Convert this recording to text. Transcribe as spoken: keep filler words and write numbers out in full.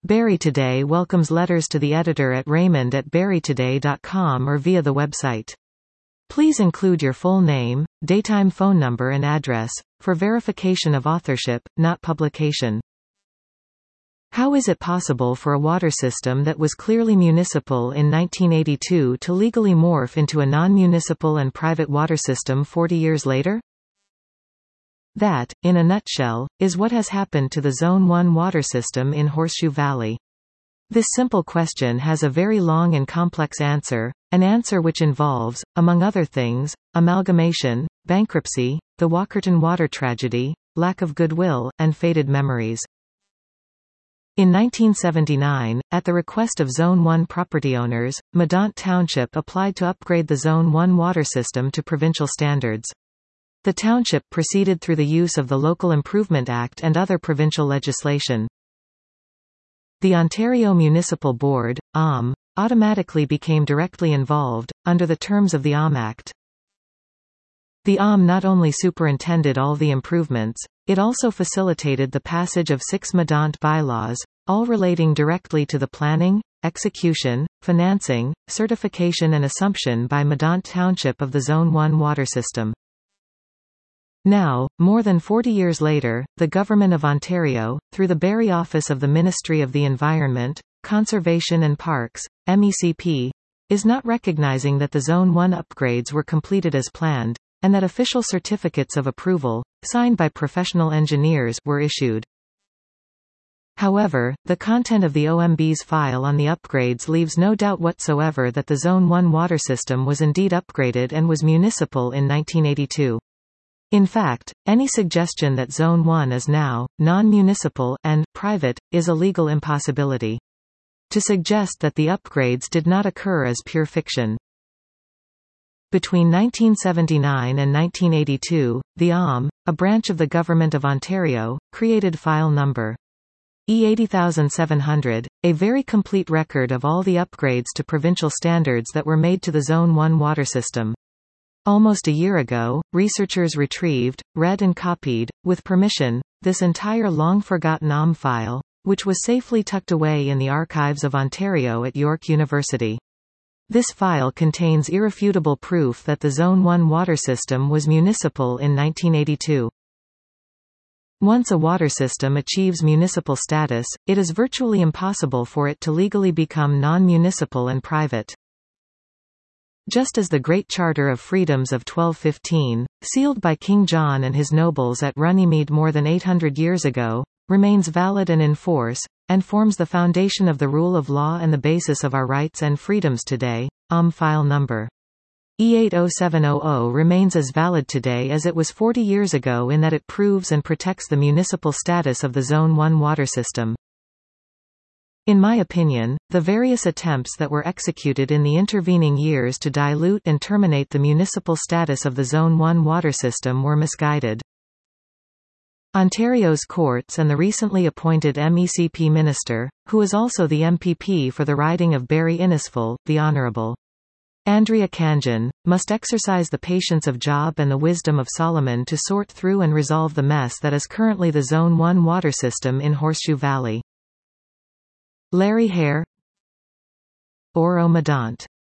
Barrie Today welcomes letters to the editor at raymond at barrie today dot com or via the website. Please include your full name, daytime phone number and address, for verification of authorship, not publication. How is it possible for a water system that was clearly municipal in nineteen eighty-two to legally morph into a non-municipal and private water system forty years later? That, in a nutshell, is what has happened to the Zone one water system in Horseshoe Valley. This simple question has a very long and complex answer, an answer which involves, among other things, amalgamation, bankruptcy, the Walkerton water tragedy, lack of goodwill, and faded memories. In nineteen seventy-nine, at the request of Zone one property owners, Medant Township applied to upgrade the Zone one water system to provincial standards. The township proceeded through the use of the Local Improvement Act and other provincial legislation. The Ontario Municipal Board, O M, automatically became directly involved, under the terms of the O M Act. The O M not only superintended all the improvements, it also facilitated the passage of six Medant bylaws, all relating directly to the planning, execution, financing, certification and assumption by Medant Township of the Zone one water system. Now, more than forty years later, the Government of Ontario, through the Barrie Office of the Ministry of the Environment, Conservation and Parks, M E C P, is not recognizing that the Zone one upgrades were completed as planned, and that official certificates of approval, signed by professional engineers, were issued. However, the content of the O M B's file on the upgrades leaves no doubt whatsoever that the Zone one water system was indeed upgraded and was municipal in nineteen eighty-two. In fact, any suggestion that Zone one is now non-municipal and private is a legal impossibility. To suggest that the upgrades did not occur is pure fiction. Between nineteen seventy-nine and nineteen eighty-two, the O M, a branch of the Government of Ontario, created file number E eighty seven hundred, a very complete record of all the upgrades to provincial standards that were made to the Zone one water system. Almost a year ago, researchers retrieved, read and copied, with permission, this entire long-forgotten O M file, which was safely tucked away in the archives of Ontario at York University. This file contains irrefutable proof that the Zone one water system was municipal in nineteen eighty-two. Once a water system achieves municipal status, it is virtually impossible for it to legally become non-municipal and private. Just as the Great Charter of Freedoms of twelve fifteen, sealed by King John and his nobles at Runnymede more than eight hundred years ago, remains valid and in force, and forms the foundation of the rule of law and the basis of our rights and freedoms today, O M file number E eight oh seven hundred remains as valid today as it was forty years ago in that it proves and protects the municipal status of the Zone one water system. In my opinion, the various attempts that were executed in the intervening years to dilute and terminate the municipal status of the Zone one water system were misguided. Ontario's courts and the recently appointed M E C P minister, who is also the M P P for the riding of Barrie-Innisfil, the Honourable Andrea Khanjin, must exercise the patience of Job and the wisdom of Solomon to sort through and resolve the mess that is currently the Zone one water system in Horseshoe Valley. Larry Hare, Oro Medant.